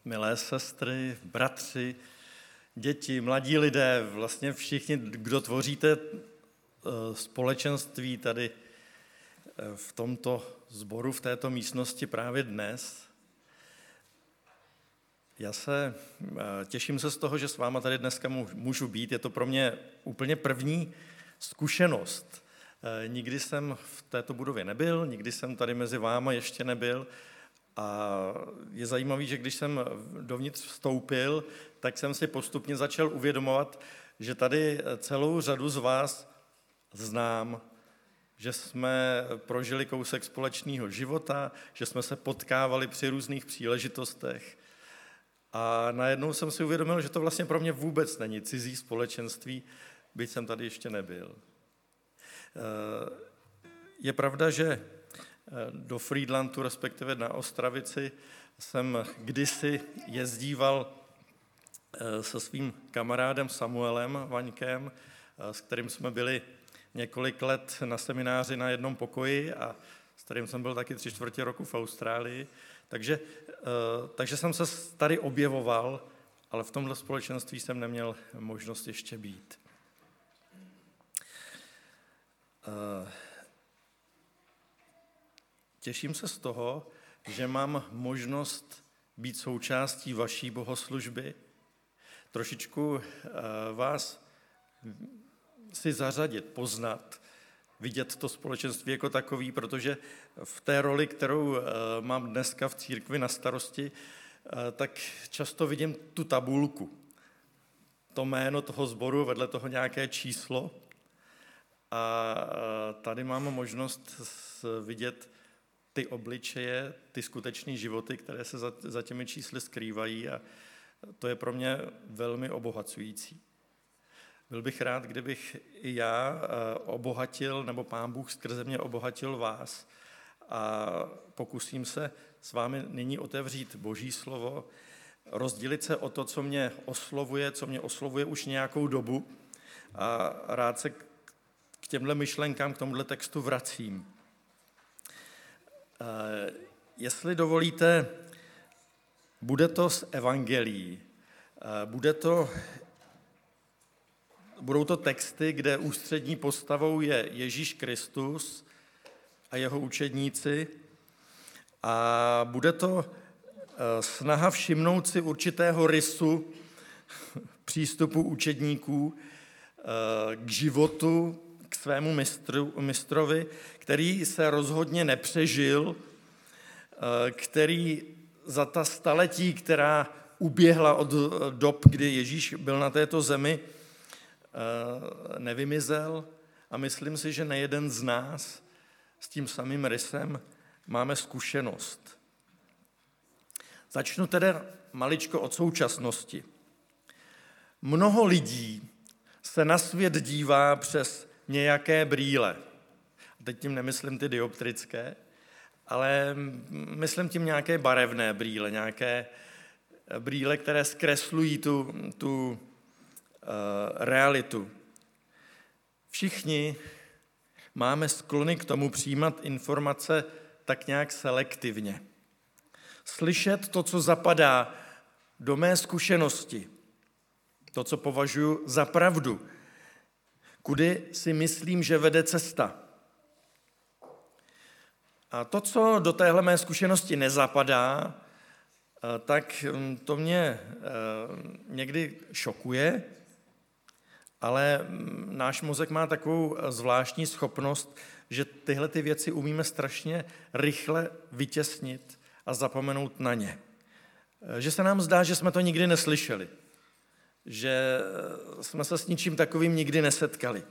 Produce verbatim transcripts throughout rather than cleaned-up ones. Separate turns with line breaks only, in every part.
milé sestry, bratři, děti, mladí lidé, vlastně všichni, kdo tvoříte společenství tady v tomto sboru, v této místnosti právě dnes. Já se těším se z toho, že s váma tady dneska můžu být. Je to pro mě úplně první zkušenost. Nikdy jsem v této budově nebyl, nikdy jsem tady mezi váma ještě nebyl. A je zajímavé, že když jsem dovnitř vstoupil, tak jsem si postupně začal uvědomovat, že tady celou řadu z vás znám, že jsme prožili kousek společného života, že jsme se potkávali při různých příležitostech. A najednou jsem si uvědomil, že to vlastně pro mě vůbec není cizí společenství, byť jsem tady ještě nebyl. Je pravda, že do Frýdlantu, respektive na Ostravici, jsem kdysi jezdíval se svým kamarádem Samuelem Vaňkem, s kterým jsme byli několik let na semináři na jednom pokoji a s kterým jsem byl taky tři čtvrtě roku v Austrálii. Takže, takže jsem se tady objevoval, ale v tomhle společenství jsem neměl možnost ještě být. Těším se z toho, že mám možnost být součástí vaší bohoslužby, trošičku vás si zařadit, poznat, vidět to společenství jako takový, protože v té roli, kterou mám dneska v církvi na starosti, tak často vidím tu tabulku, to jméno toho sboru, vedle toho nějaké číslo a tady mám možnost vidět ty obličeje, ty skutečné životy, které se za, za těmi čísly skrývají a to je pro mě velmi obohacující. Byl bych rád, kdybych i já obohatil, nebo Pán Bůh skrze mě obohatil vás a pokusím se s vámi nyní otevřít Boží slovo, rozdělit se o to, co mě oslovuje, co mě oslovuje už nějakou dobu a rád se k těmhle myšlenkám, k tomuhle textu vracím. Jestli dovolíte, bude to z evangelií, bude to, budou to texty, kde ústřední postavou je Ježíš Kristus a jeho učedníci a bude to snaha všimnout si určitého rysu přístupu učedníků k životu, k svému mistru, mistrovi, který se rozhodně nepřežil, který za ta staletí, která uběhla od dob, kdy Ježíš byl na této zemi, nevymizel a myslím si, že nejeden z nás s tím samým rysem máme zkušenost. Začnu tedy maličko od současnosti. Mnoho lidí se na svět dívá přes nějaké brýle. Teď tím nemyslím ty dioptrické, ale myslím tím nějaké barevné brýle, nějaké brýle, které zkreslují tu, tu uh, realitu. Všichni máme sklony k tomu přijímat informace tak nějak selektivně. Slyšet to, co zapadá do mé zkušenosti, to, co považuji za pravdu, kudy si myslím, že vede cesta. A to, co do téhle mé zkušenosti nezapadá, tak to mě někdy šokuje, ale náš mozek má takovou zvláštní schopnost, že tyhle ty věci umíme strašně rychle vytěsnit a zapomenout na ně. Že se nám zdá, že jsme to nikdy neslyšeli, že jsme se s ničím takovým nikdy nesetkali.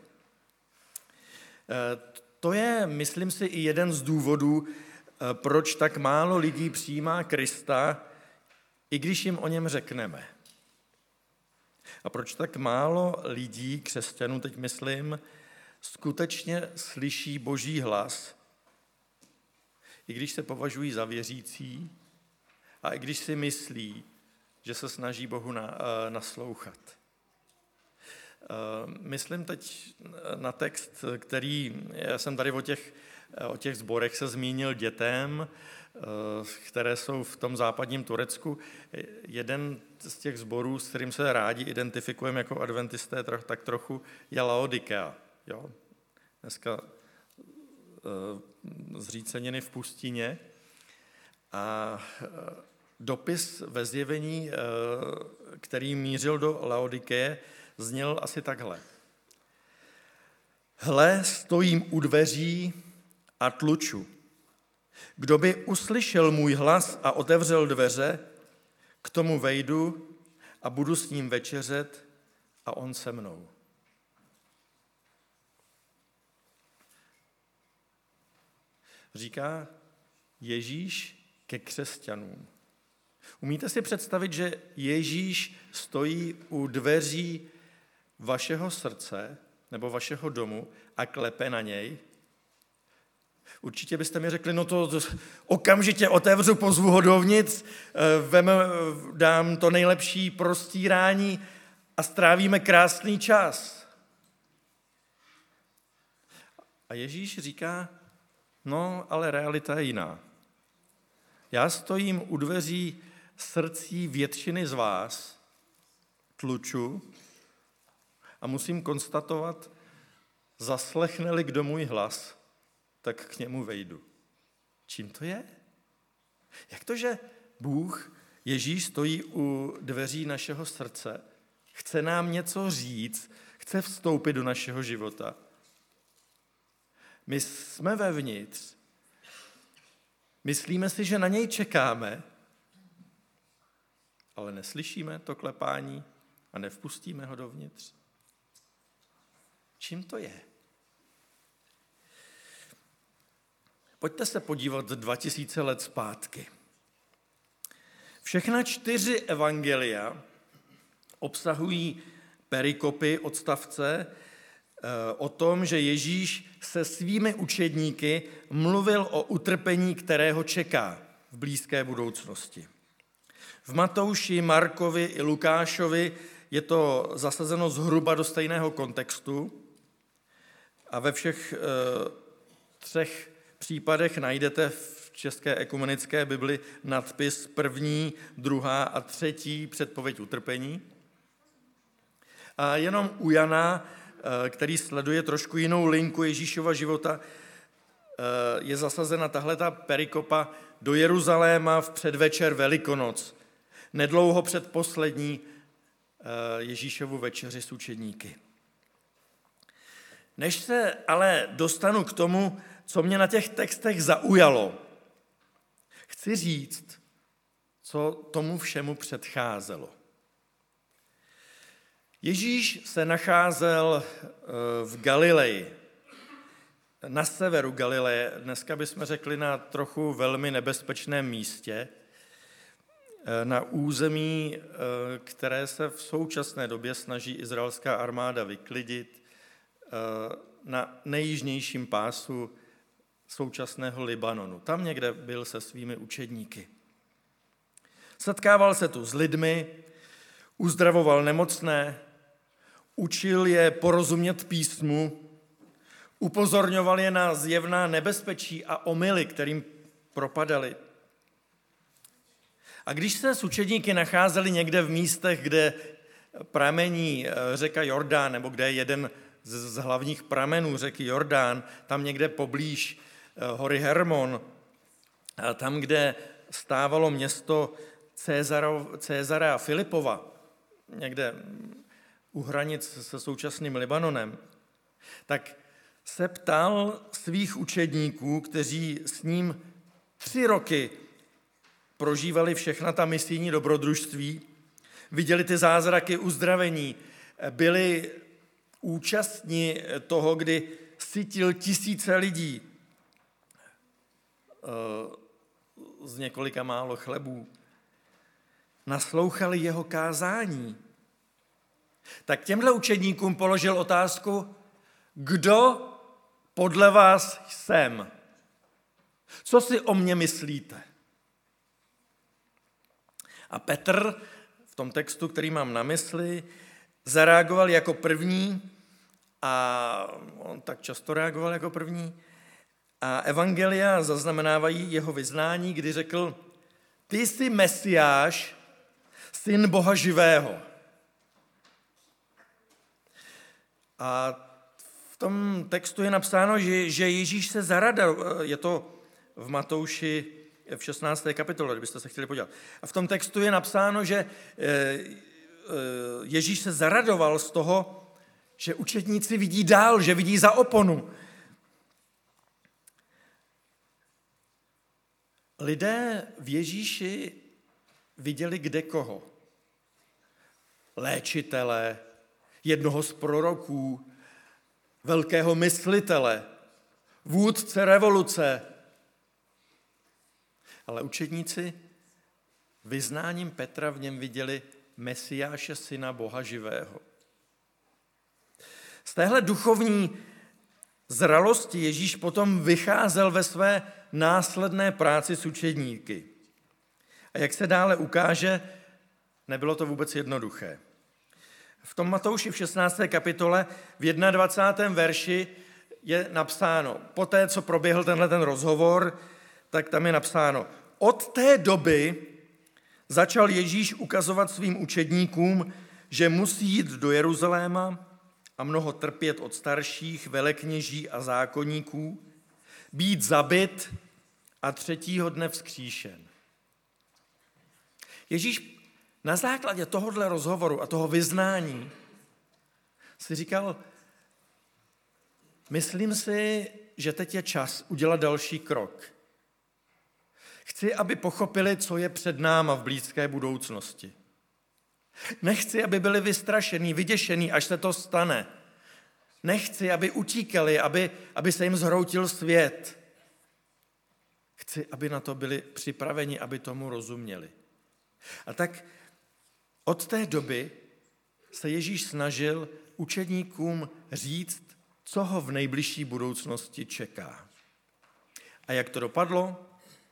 To je, myslím si, i jeden z důvodů, proč tak málo lidí přijímá Krista, i když jim o něm řekneme. A proč tak málo lidí, křesťanů teď myslím, skutečně slyší Boží hlas, i když se považují za věřící a i když si myslí, že se snaží Bohu na, naslouchat. Myslím teď na text, který já jsem tady o těch, o těch sborech se zmínil dětem, které jsou v tom západním Turecku. Jeden z těch sborů, s kterým se rádi identifikujeme jako adventisté, tak trochu je Laodikea. Jo? Dneska zříceniny v pustině. A dopis ve Zjevení, který mířil do Laodikeje, zněl asi takhle. Hle, stojím u dveří a tluču. Kdo by uslyšel můj hlas a otevřel dveře, k tomu vejdu a budu s ním večeřet a on se mnou. Říká Ježíš ke křesťanům. Umíte si představit, že Ježíš stojí u dveří vašeho srdce nebo vašeho domu a klepe na něj? Určitě byste mi řekli, no to, to okamžitě otevřu, pozvu ho dovnitř, vem, dám to nejlepší prostírání a strávíme krásný čas. A Ježíš říká, no, ale realita je jiná. Já stojím u dveří srdcí většiny z vás, tluču a musím konstatovat, zaslechne-li kdo můj hlas, tak k němu vejdu. Čím to je? Jak to, že Bůh, Ježíš, stojí u dveří našeho srdce, chce nám něco říct, chce vstoupit do našeho života? My jsme vevnitř, myslíme si, že na něj čekáme, ale neslyšíme to klepání a nevpustíme ho dovnitř. Čím to je? Pojďte se podívat dva tisíce let zpátky. Všechna čtyři evangelia obsahují perikopy, odstavce o tom, že Ježíš se svými učedníky mluvil o utrpení, kterého čeká v blízké budoucnosti. V Matouši, Markovi i Lukášovi je to zasazeno zhruba do stejného kontextu a ve všech e, třech případech najdete v České ekumenické Bibli nadpis první, druhá a třetí předpověď utrpení. A jenom u Jana, který sleduje trošku jinou linku Ježíšova života, je zasazena tahleta perikopa do Jeruzaléma v předvečer Velikonoc, nedlouho před poslední Ježíšovu večeři s učedníky. Než se ale dostanu k tomu, co mě na těch textech zaujalo, chci říct, co tomu všemu předcházelo. Ježíš se nacházel v Galileji, na severu Galileje, dneska bychom řekli na trochu velmi nebezpečném místě, na území, které se v současné době snaží izraelská armáda vyklidit, na nejjižnějším pásu současného Libanonu. Tam někde byl se svými učedníky. Setkával se tu s lidmi, uzdravoval nemocné, učil je porozumět písmu, upozorňoval je na zjevná nebezpečí a omyly, kterým propadali. A když se s učedníky nacházeli někde v místech, kde pramení řeka Jordán, nebo kde je jeden z hlavních pramenů řeky Jordán, tam někde poblíž hory Hermon, tam, kde stávalo město Cézarea Filipova, někde u hranic se současným Libanonem, tak se ptal svých učedníků, kteří s ním tři roky prožívali všechna ta misijní dobrodružství, viděli ty zázraky uzdravení, byli účastní toho, kdy sytil tisíce lidí z několika málo chlebů, naslouchali jeho kázání, tak těmhle učedníkům položil otázku, kdo podle vás jsem? Co si o mně myslíte? A Petr v tom textu, který mám na mysli, zareagoval jako první, a on tak často reagoval jako první, A evangelia zaznamenávají jeho vyznání, kdy řekl, ty jsi Mesiáš, syn Boha živého. A v tom textu je napsáno, že, že Ježíš se zaradil, je to v Matouši v šestnácté kapitole, kdybyste se chtěli podívat. A v tom textu je napsáno, že Ježíš se zaradoval z toho, že učedníci vidí dál, že vidí za oponu. Lidé v Ježíši viděli kde koho. Léčitele, jednoho z proroků, velkého myslitele, vůdce revoluce. Ale učedníci vyznáním Petra v něm viděli Mesiáše, syna Boha živého. Z téhle duchovní zralosti Ježíš potom vycházel ve své následné práci s učedníky. A jak se dále ukáže, nebylo to vůbec jednoduché. V tom Matouši v šestnácté kapitole v dvacátém prvním verši je napsáno, poté, co proběhl tenhle ten rozhovor, tak tam je napsáno, od té doby začal Ježíš ukazovat svým učedníkům, že musí jít do Jeruzaléma a mnoho trpět od starších, velekněží a zákonníků, být zabit a třetího dne vzkříšen. Ježíš na základě tohohle rozhovoru a toho vyznání si říkal, myslím si, že teď je čas udělat další krok. Chci, aby pochopili, co je před náma v blízké budoucnosti. Nechci, aby byli vystrašení, vyděšení, až se to stane. Nechci, aby utíkali, aby, aby se jim zhroutil svět. Chci, aby na to byli připraveni, aby tomu rozuměli. A tak od té doby se Ježíš snažil učedníkům říct, co ho v nejbližší budoucnosti čeká. A jak to dopadlo?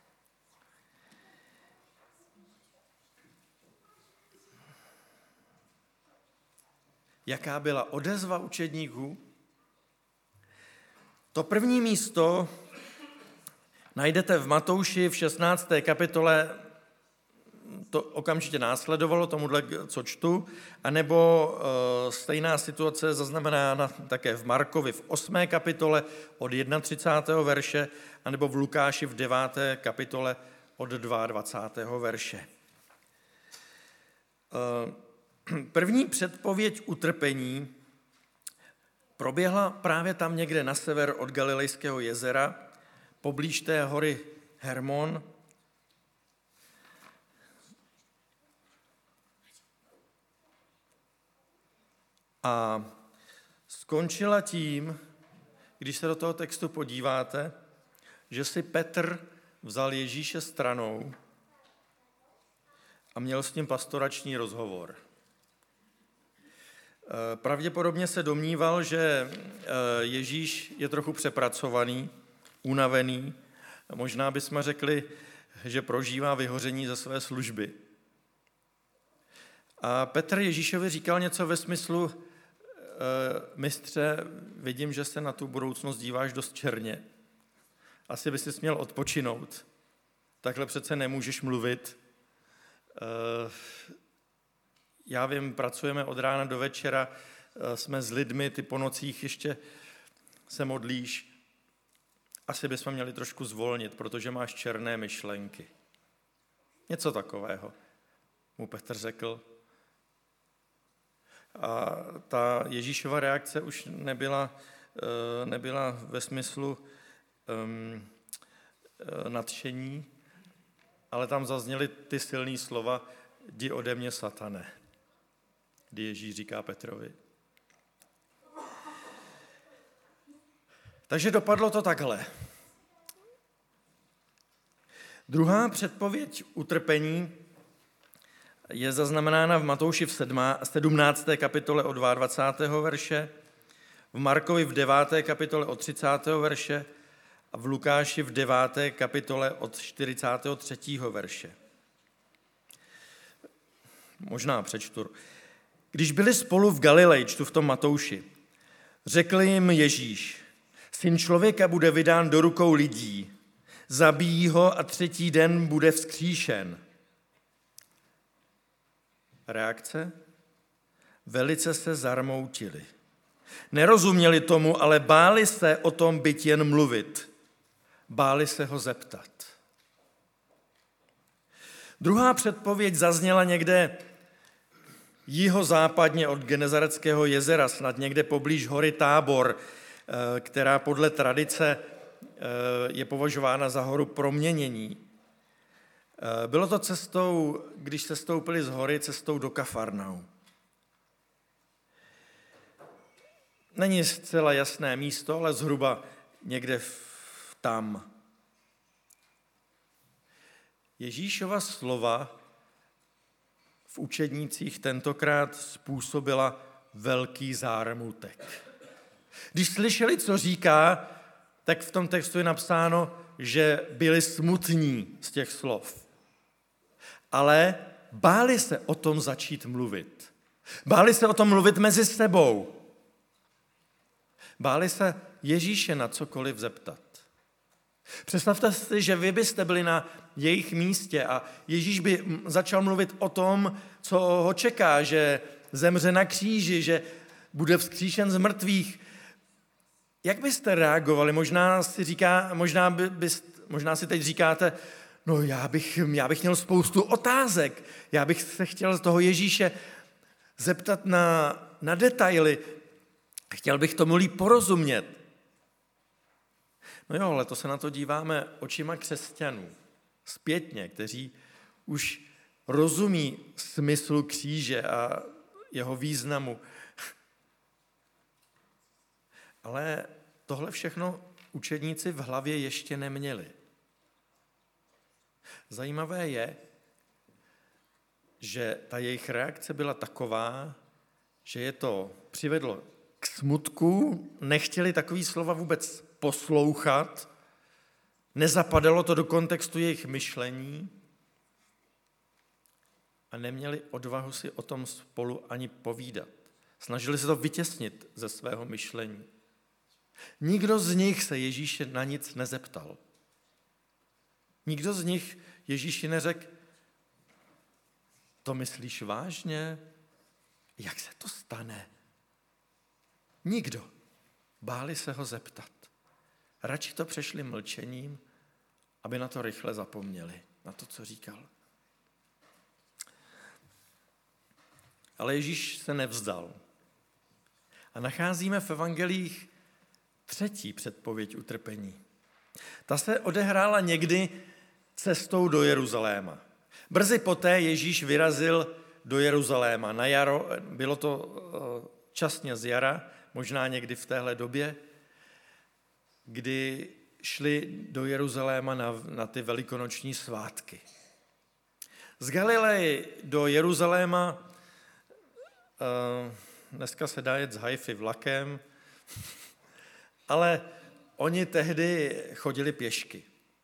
Jaká byla odezva učedníků? To první místo najdete v Matouši v šestnácté kapitole, to okamžitě následovalo tomuhle, co čtu, anebo e, stejná situace zaznamenána také v Markovi v osmé kapitole od třicátého prvního verše, anebo v Lukáši v deváté kapitole od dvacátého druhého verše. E, První předpověď utrpení proběhla právě tam někde na sever od Galilejského jezera, poblíž té hory Hermon. A skončila tím, když se do toho textu podíváte, že si Petr vzal Ježíše stranou a měl s ním pastorační rozhovor. Pravděpodobně se domníval, že Ježíš je trochu přepracovaný, unavený. Možná bychom řekli, že prožívá vyhoření ze své služby. A Petr Ježíšovi říkal něco ve smyslu, mistře, vidím, že se na tu budoucnost díváš dost černě. Asi bys si měl odpočinout. Takhle přece nemůžeš mluvit. Já vím, pracujeme od rána do večera, jsme s lidmi, ty po nocích ještě se modlíš. Asi bychom měli trošku zvolnit, protože máš černé myšlenky. Něco takového mu Petr řekl. A ta Ježíšova reakce už nebyla, nebyla ve smyslu um, nadšení, ale tam zazněly ty silné slova, jdi ode mě, satane, kdy Ježíš říká Petrovi. Takže dopadlo to takhle. Druhá předpověď utrpení je zaznamenána v Matouši v sedmnácté kapitole od dvacátého druhého verše, v Markovi v deváté kapitole od třicátého verše a v Lukáši v deváté kapitole od čtyřicátého třetího verše. Možná přečtu. Když byli spolu v Galileji, čtu v tom Matouši, řekl jim Ježíš, Syn člověka bude vydán do rukou lidí, zabijí ho a třetí den bude vzkříšen. Reakce? Velice se zarmoutili. Nerozuměli tomu, ale báli se o tom byť jen mluvit. Báli se ho zeptat. Druhá předpověď zazněla někde jihozápadně od Genezareckého jezera, snad někde poblíž hory Tábor, která podle tradice je považována za horu proměnění. Bylo to cestou, když se stoupili z hory, cestou do Kafarnaum. Není zcela jasné místo, ale zhruba někde tam. Ježíšova slova v učednících tentokrát způsobila velký zármutek. Když slyšeli, co říká, tak v tom textu je napsáno, že byli smutní z těch slov. Ale báli se o tom začít mluvit. Báli se o tom mluvit mezi sebou. Báli se Ježíše na cokoliv zeptat. Představte si, že vy byste byli na jejich místě a Ježíš by začal mluvit o tom, co ho čeká, že zemře na kříži, že bude vzkříšen z mrtvých. Jak byste reagovali? Možná si, říká, možná by, byst, možná si teď říkáte, no já bych, já bych měl spoustu otázek, já bych se chtěl z toho Ježíše zeptat na, na detaily, chtěl bych tomu líp porozumět. No jo, ale to se na to díváme očima křesťanů, zpětně, kteří už rozumí smyslu kříže a jeho významu. Ale tohle všechno učedníci v hlavě ještě neměli. Zajímavé je, že ta jejich reakce byla taková, že je to přivedlo k smutku, nechtěli takový slova vůbec poslouchat, nezapadalo to do kontextu jejich myšlení a neměli odvahu si o tom spolu ani povídat. Snažili se to vytěsnit ze svého myšlení. Nikdo z nich se Ježíše na nic nezeptal. Nikdo z nich Ježíši neřekl, to myslíš vážně? Jak se to stane? Nikdo. Báli se ho zeptat. Radši to přešli mlčením, aby na to rychle zapomněli, na to, co říkal. Ale Ježíš se nevzdal. A nacházíme v evangelích třetí předpověď utrpení. Ta se odehrála někdy cestou do Jeruzaléma. Brzy poté Ježíš vyrazil do Jeruzaléma. Na jaro, bylo to časně z jara, možná někdy v téhle době, kdy šli do Jeruzaléma na, na ty velikonoční svátky. Z Galileji do Jeruzaléma dneska se dá jet z Haify vlakem, ale oni tehdy chodili pěšky.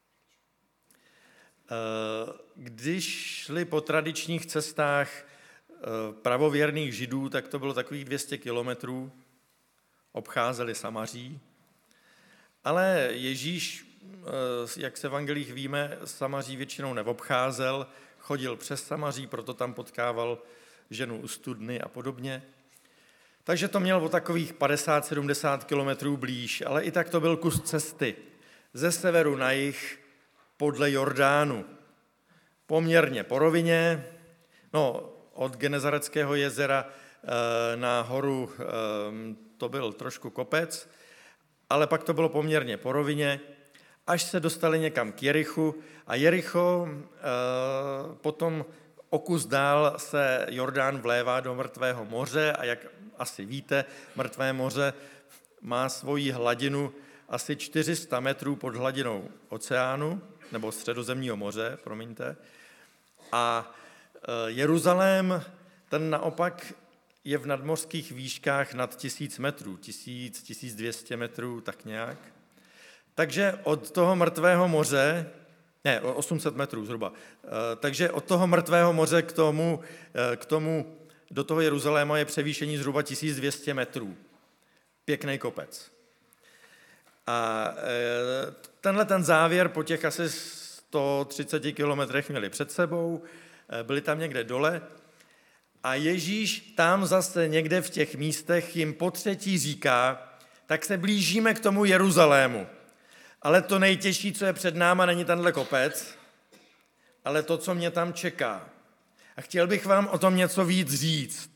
Když šli po tradičních cestách pravověrných Židů, tak to bylo takových dvě stě kilometrů, obcházeli Samaří, ale Ježíš, jak se v evangelích víme, Samaří většinou neobcházel, chodil přes Samaří, proto tam potkával ženu u studny a podobně. Takže to měl o takových padesát sedmdesát kilometrů blíž, ale i tak to byl kus cesty ze severu na jih podle Jordánu. Poměrně po rovině, no od Genezareckého jezera na horu to byl trošku kopec, ale pak to bylo poměrně po rovině, až se dostali někam k Jerichu a Jericho potom o kus dál se Jordán vlévá do Mrtvého moře a jak asi víte, Mrtvé moře má svoji hladinu asi čtyři sta metrů pod hladinou oceánu, nebo Středozemního moře, promiňte. A Jeruzalém, ten naopak je v nadmořských výškách nad tisíc metrů, tisíc, tisíc dvě stě metrů, tak nějak. Takže od toho Mrtvého moře, ne, osm set metrů zhruba, takže od toho Mrtvého moře k tomu, k tomu do toho Jeruzaléma je převýšení zhruba tisíc dvě stě metrů. Pěkný kopec. A tenhle ten závěr po těch asi sto třiceti kilometrech měli před sebou, byli tam někde dole a Ježíš tam zase někde v těch místech jim po třetí říká, tak se blížíme k tomu Jeruzalému. Ale to nejtěžší, co je před náma, není tenhle kopec, ale to, co mě tam čeká. A chtěl bych vám o tom něco víc říct.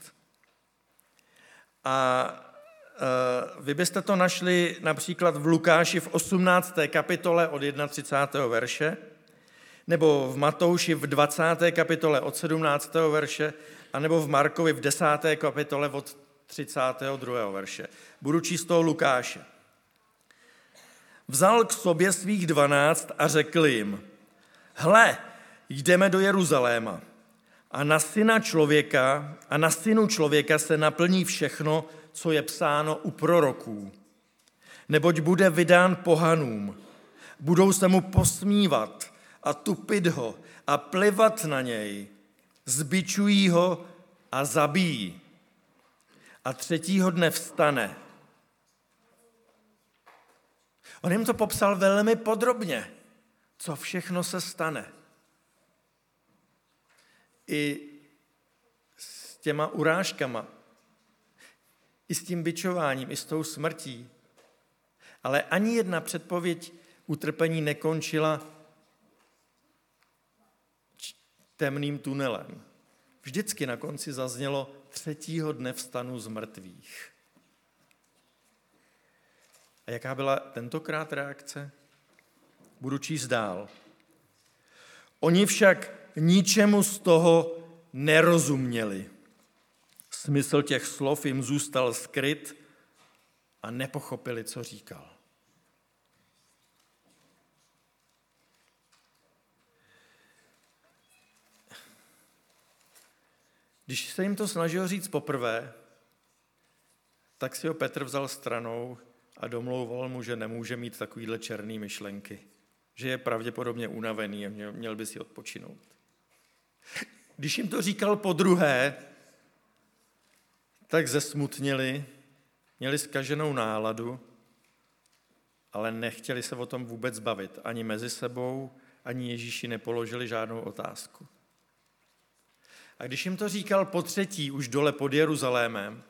A uh, vy byste to našli například v Lukáši v osmnácté kapitole od třicátého prvního verše, nebo v Matouši v dvacáté kapitole od sedmnáctého verše, anebo v Markovi v desáté kapitole od třicátého druhého verše. Budu číst toho Lukáše. Vzal k sobě svých dvanáct a řekl jim, hle, jdeme do Jeruzaléma a na syna člověka a na synu člověka se naplní všechno, co je psáno u proroků. Neboť bude vydán pohanům, budou se mu posmívat a tupit ho a plivat na něj, zbičují ho a zabijí. A třetího dne vstane. On jim to popsal velmi podrobně, co všechno se stane. I s těma urážkama, i s tím bičováním, i s tou smrtí. Ale ani jedna předpověď utrpení nekončila temným tunelem. Vždycky na konci zaznělo třetího dne vstanu z mrtvých. A jaká byla tentokrát reakce? Budu číst dál. Oni však ničemu z toho nerozuměli. Smysl těch slov jim zůstal skryt a nepochopili, co říkal. Když se jim to snažil říct poprvé, tak si ho Petr vzal stranou a domlouval mu, že nemůže mít takovýhle černý myšlenky, že je pravděpodobně unavený a měl by si odpočinout. Když jim to říkal podruhé, tak zesmutnili, měli zkaženou náladu, ale nechtěli se o tom vůbec bavit. Ani mezi sebou, ani Ježíši nepoložili žádnou otázku. A když jim to říkal po třetí, už dole pod Jeruzalémem,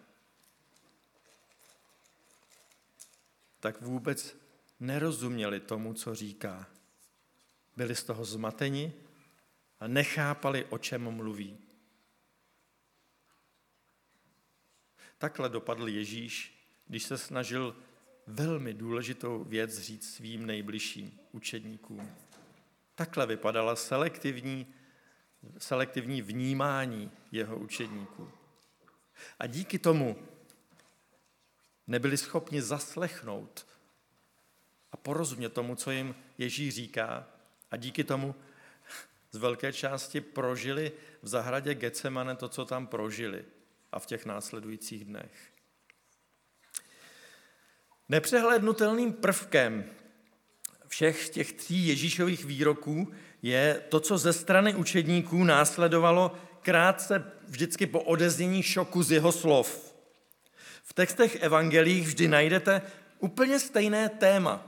tak vůbec nerozuměli tomu, co říká. Byli z toho zmateni a nechápali, o čem mluví. Takhle dopadl Ježíš, když se snažil velmi důležitou věc říct svým nejbližším učedníkům. Takhle vypadala selektivní, selektivní vnímání jeho učedníků. A díky tomu nebyli schopni zaslechnout a porozumět tomu, co jim Ježíš říká. A díky tomu z velké části prožili v zahradě Getsemane to, co tam prožili a v těch následujících dnech. Nepřehlédnutelným prvkem všech těch tří Ježíšových výroků je to, co ze strany učedníků následovalo krátce vždycky po odeznění šoku z jeho slov. V textech evangelích vždy najdete úplně stejné téma.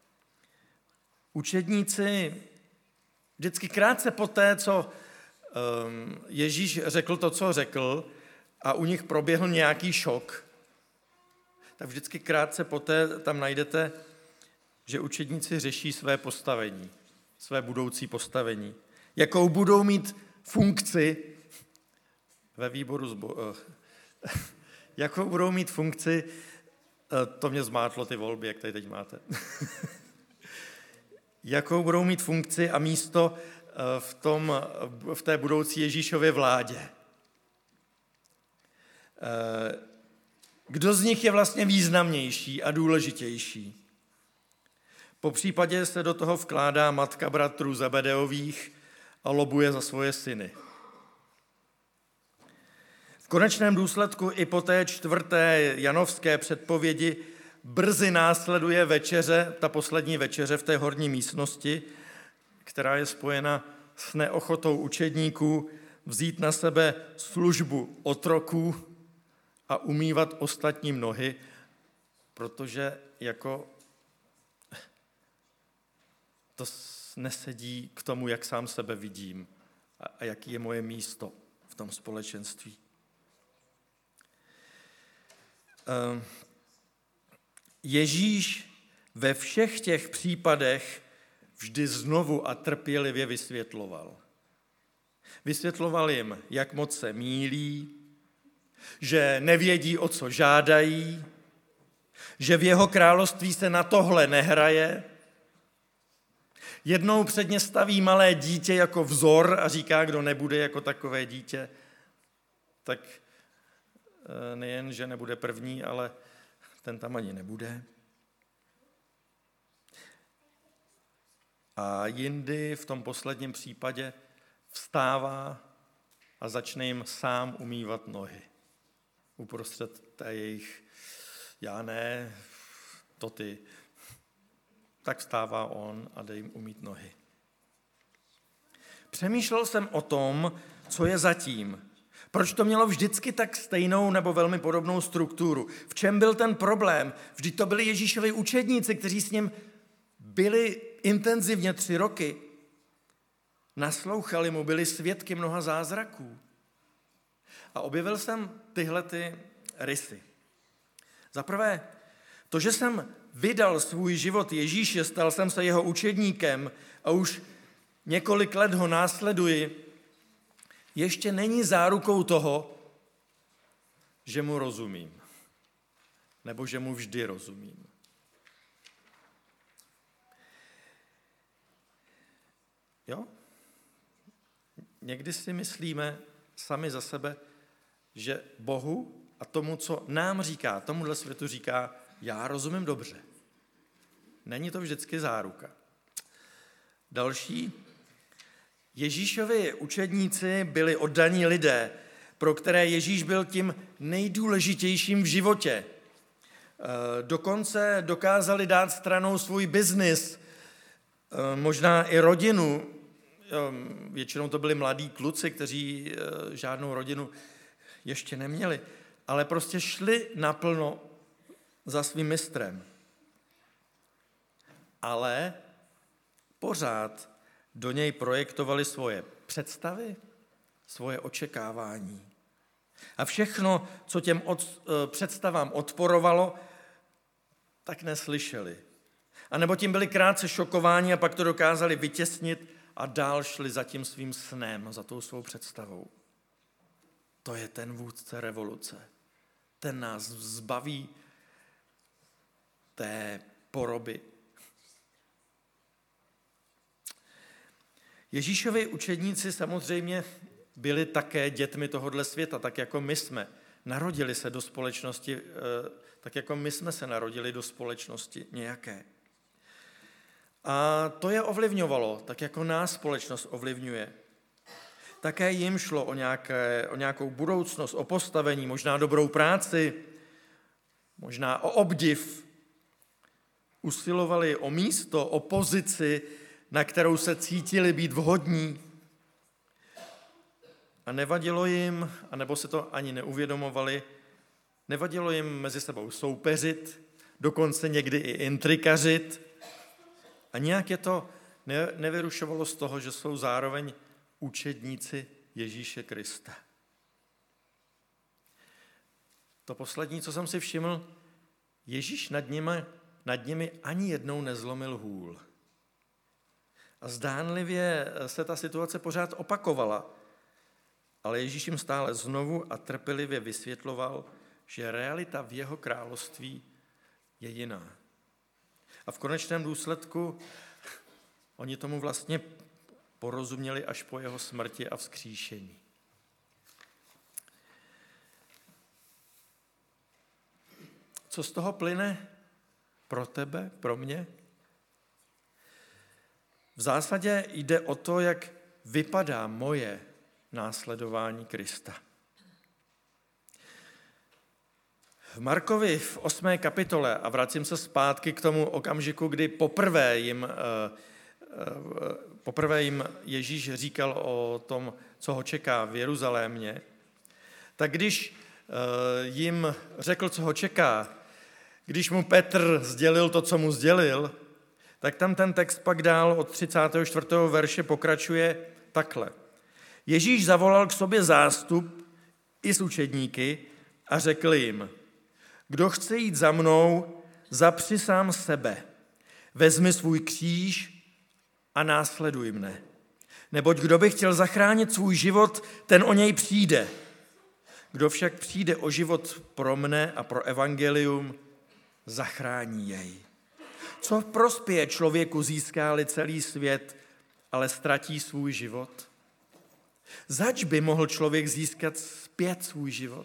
Učedníci vždycky krátce po té, co Ježíš řekl to, co řekl, a u nich proběhl nějaký šok, tak vždycky krátce poté tam najdete, že učedníci řeší své postavení, své budoucí postavení. Jakou budou mít funkci ve výboru zbo... Jakou budou mít funkci, to mě zmátlo ty volby, jak tady teď máte. Jakou budou mít funkci a místo v, tom, v té budoucí Ježíšově vládě. Kdo z nich je vlastně významnější a důležitější? Po případě se do toho vkládá matka bratrů Zebedeových a lobuje za svoje syny. V konečném důsledku i po té čtvrté janovské předpovědi brzy následuje večeře, ta poslední večeře v té horní místnosti, která je spojena s neochotou učedníků vzít na sebe službu otroků a umývat ostatním nohy, protože jako to nesedí k tomu, jak sám sebe vidím a jaký je moje místo v tom společenství. Ježíš ve všech těch případech vždy znovu a trpělivě vysvětloval. Vysvětloval jim, jak moc se mýlí, že nevědí, o co žádají, že v jeho království se na tohle nehraje. Jednou před ně staví malé dítě jako vzor a říká, kdo nebude jako takové dítě, tak nejen, že nebude první, ale ten tam ani nebude. A jindy v tom posledním případě vstává a začne jim sám umývat nohy. Uprostřed té jejich, já ne, to ty. Tak vstává on a jde jim umýt nohy. Přemýšlel jsem o tom, co je zatím. Proč to mělo vždycky tak stejnou nebo velmi podobnou strukturu? V čem byl ten problém? Vždyť to byli Ježíšovi učedníci, kteří s ním byli intenzivně tři roky. Naslouchali mu, byli svědky mnoha zázraků. A objevil jsem tyhle ty rysy. Za prvé, to, že jsem vydal svůj život Ježíše, stal jsem se jeho učedníkem a už několik let ho následuji, ještě není zárukou toho, že mu rozumím. Nebo že mu vždy rozumím. Jo? Někdy si myslíme sami za sebe, že Bohu a tomu, co nám říká, tomuhle světu říká, já rozumím dobře. Není to vždycky záruka. Další. Ježíšovi učedníci byli oddaní lidé, pro které Ježíš byl tím nejdůležitějším v životě. Dokonce dokázali dát stranou svůj biznis, možná i rodinu. Většinou to byli mladí kluci, kteří žádnou rodinu ještě neměli, ale prostě šli naplno za svým mistrem. Ale pořád do něj projektovali svoje představy, svoje očekávání. A všechno, co těm od, představám odporovalo, tak neslyšeli. A nebo tím byli krátce šokováni a pak to dokázali vytěsnit a dál šli za tím svým snem, za tou svou představou. To je ten vůdce revoluce. Ten nás zbaví té poroby. Ježíšovi učedníci samozřejmě byli také dětmi tohohle světa, tak jako my jsme. Narodili se do společnosti, tak jako my jsme se narodili do společnosti nějaké. A to je ovlivňovalo, tak jako nás společnost ovlivňuje. Také jim šlo o, nějaké, o nějakou budoucnost, o postavení, možná dobrou práci, možná o obdiv. Usilovali o místo, o pozici, na kterou se cítili být vhodní. A nevadilo jim, anebo se to ani neuvědomovali, nevadilo jim mezi sebou soupeřit, dokonce někdy i intrikařit. A nějak je to nevyrušovalo z toho, že jsou zároveň učedníci Ježíše Krista. To poslední, co jsem si všiml, Ježíš nad nimi, nad nimi ani jednou nezlomil hůl. A zdánlivě se ta situace pořád opakovala, ale Ježíš jim stále znovu a trpělivě vysvětloval, že realita v jeho království je jiná. A v konečném důsledku oni tomu vlastně porozuměli až po jeho smrti a vzkříšení. Co z toho plyne pro tebe, pro mě? V zásadě jde o to, jak vypadá moje následování Krista. V Markovi v osmé kapitole, a vracím se zpátky k tomu okamžiku, kdy poprvé jim, poprvé jim Ježíš říkal o tom, co ho čeká v Jeruzalémě, tak když jim řekl, co ho čeká, když mu Petr sdělil to, co mu sdělil, tak tam ten text pak dál od třicátého čtvrtého verše pokračuje takhle. Ježíš zavolal k sobě zástup i s učedníky a řekl jim, kdo chce jít za mnou, zapři sám sebe, vezmi svůj kříž a následuj mne. Neboť kdo by chtěl zachránit svůj život, ten o něj přijde. Kdo však přijde o život pro mne a pro evangelium, zachrání jej. Co prospěje člověku, získá-li celý svět, ale ztratí svůj život? Zač by mohl člověk získat zpět svůj život?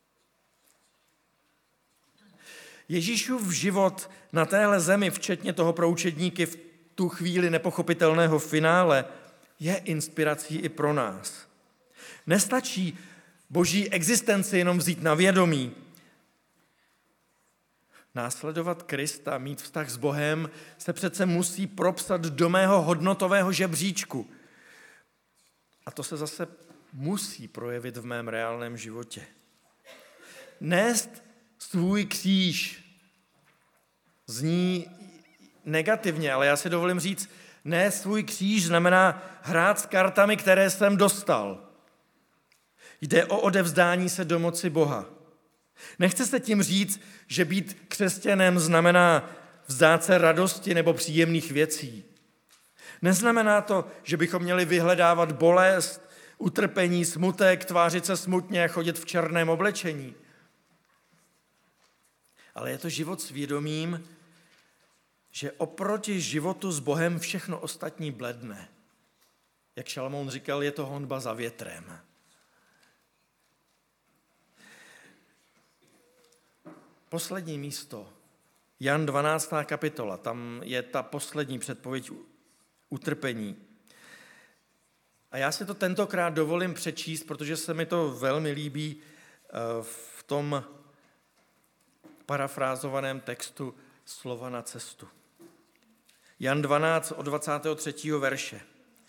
Ježíšův život na téhle zemi, včetně toho pro učedníky v tu chvíli nepochopitelného finále, je inspirací i pro nás. Nestačí boží existenci jenom vzít na vědomí. Následovat Krista, mít vztah s Bohem, se přece musí propsat do mého hodnotového žebříčku. A to se zase musí projevit v mém reálném životě. Nést svůj kříž zní negativně, ale já si dovolím říct, nést svůj kříž znamená hrát s kartami, které jsem dostal. Jde o odevzdání se do moci Boha. Nechce se tím říct, že být křesťanem znamená vzdát se radosti nebo příjemných věcí. Neznamená to, že bychom měli vyhledávat bolest, utrpení, smutek, tvářit se smutně a chodit v černém oblečení. Ale je to život s vědomím, že oproti životu s Bohem všechno ostatní bledne. Jak Šalamoun říkal, je to honba za větrem. Poslední místo, Jan dvanáctá kapitola, tam je ta poslední předpověď utrpení. A já si to tentokrát dovolím přečíst, protože se mi to velmi líbí v tom parafrázovaném textu Slova na cestu. Jan dvanáct od dvacátého třetího verše.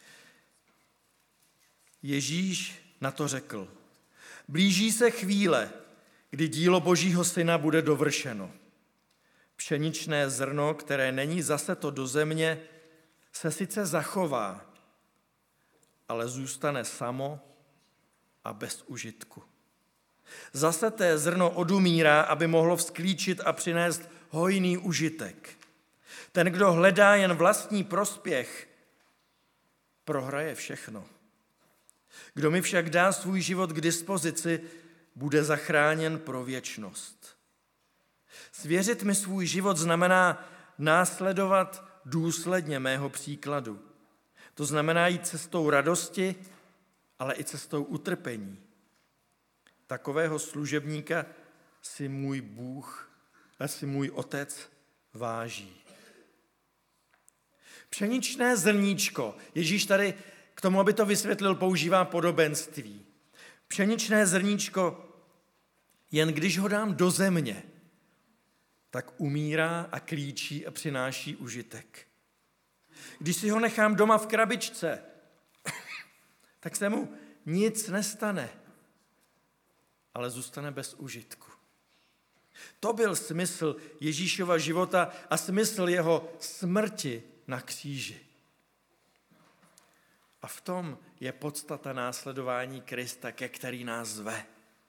Ježíš na to řekl, blíží se chvíle, kdy dílo Božího syna bude dovršeno. Pšeničné zrno, které není zaseto do země, se sice zachová, ale zůstane samo a bez užitku. Zaseté zrno odumírá, aby mohlo vzklíčit a přinést hojný užitek. Ten, kdo hledá jen vlastní prospěch, prohraje všechno. Kdo mi však dá svůj život k dispozici, bude zachráněn pro věčnost. Svěřit mi svůj život znamená následovat důsledně mého příkladu. To znamená jít cestou radosti, ale i cestou utrpení. Takového služebníka si můj Bůh a si můj Otec váží. Pšeničné zrníčko. Ježíš tady k tomu, aby to vysvětlil, používá podobenství. Pšeničné zrníčko, jen když ho dám do země, tak umírá a klíčí a přináší užitek. Když si ho nechám doma v krabičce, tak se mu nic nestane, ale zůstane bez užitku. To byl smysl Ježíšova života a smysl jeho smrti na kříži. A v tom je podstata následování Krista, ke který nás zve.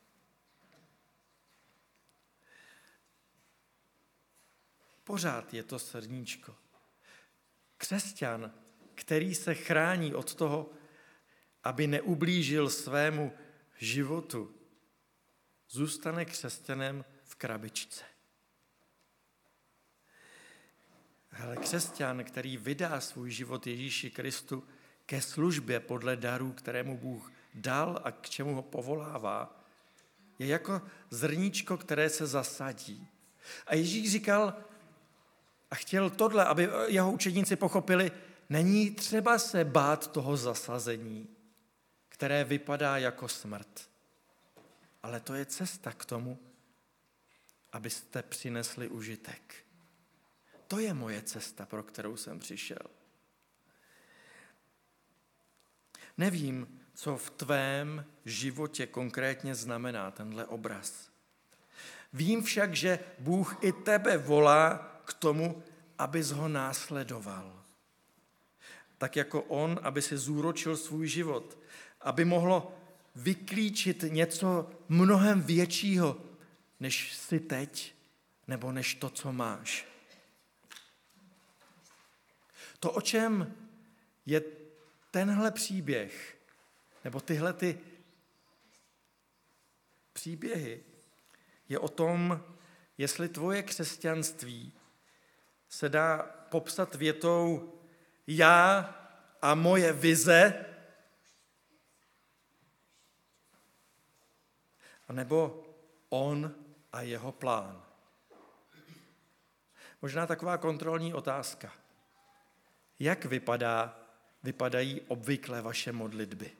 Pořád je to srdíčko. Křesťan, který se chrání od toho, aby neublížil svému životu, zůstane křesťanem v krabičce. Ale křesťan, který vydá svůj život Ježíši Kristu ke službě podle darů, kterému Bůh dal a k čemu ho povolává, je jako zrníčko, které se zasadí. A Ježíš říkal a chtěl tohle, aby jeho učedníci pochopili, není třeba se bát toho zasazení, které vypadá jako smrt. Ale to je cesta k tomu, abyste přinesli užitek. To je moje cesta, pro kterou jsem přišel. Nevím, co v tvém životě konkrétně znamená tenhle obraz. Vím však, že Bůh i tebe volá k tomu, abys ho následoval. Tak jako on, aby si zúročil svůj život, aby mohlo vyklíčit něco mnohem většího, než jsi teď, nebo než to, co máš. To, o čem je tenhle příběh, nebo tyhle ty příběhy, je o tom, jestli tvoje křesťanství se dá popsat větou já a moje vize, anebo on a jeho plán. Možná taková kontrolní otázka. Jak vypadá, vypadají obvykle vaše modlitby?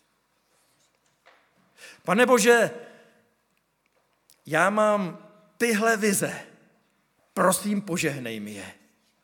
Pane Bože, já mám tyhle vize. Prosím, požehnej mi je.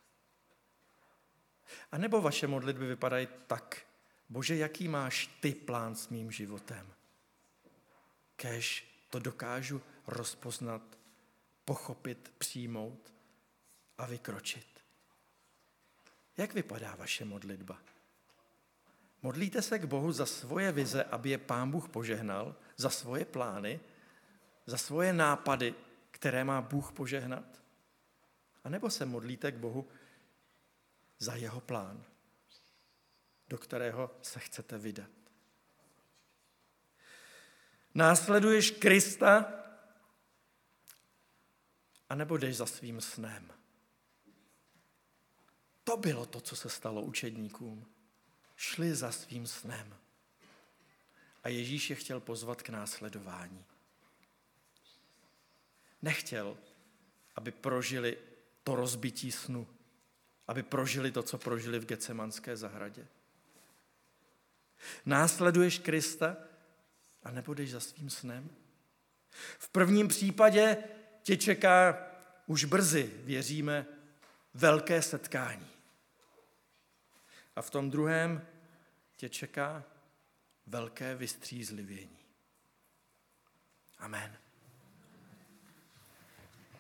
A nebo vaše modlitby vypadají tak. Bože, jaký máš ty plán s mým životem? Kéž to dokážu rozpoznat, pochopit, přijmout a vykročit. Jak vypadá vaše modlitba? Modlíte se k Bohu za svoje vize, aby je Pán Bůh požehnal, za svoje plány, za svoje nápady, které má Bůh požehnat? A nebo se modlíte k Bohu za jeho plán, do kterého se chcete vydat? Následuješ Krista, anebo jdeš za svým snem? To bylo to, co se stalo učedníkům. Šli za svým snem. A Ježíš je chtěl pozvat k následování. Nechtěl, aby prožili to rozbití snu, aby prožili to, co prožili v Getsemanské zahradě. Následuješ Krista a nebudeš za svým snem? V prvním případě tě čeká už brzy, věříme, velké setkání. A v tom druhém tě čeká velké vystřízlivění. Amen.